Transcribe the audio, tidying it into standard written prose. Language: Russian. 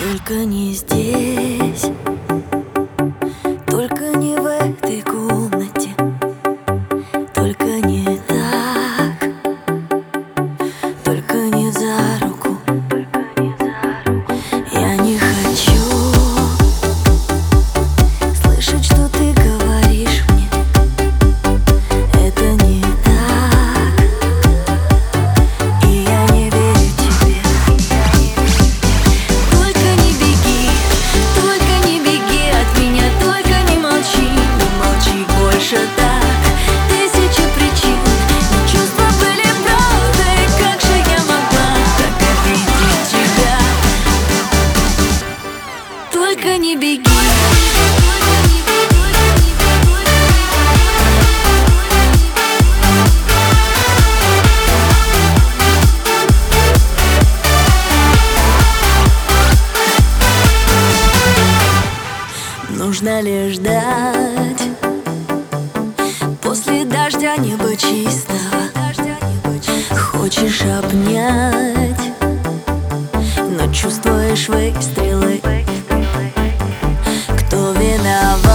Только не здесь, только не в этой комнате, только не так, только не за руку. Я не хочу слышать, что ты говоришь мне. Это не так, и я не верю тебе. Только не беги от меня, только не молчи больше так. Тысячи причин, но чувства были правдой. Как же я могла так обидеть тебя? Только не беги. Нужно ли ждать после дождя неба чистого? Хочешь обнять, но чувствуешь выстрелы. Кто виноват?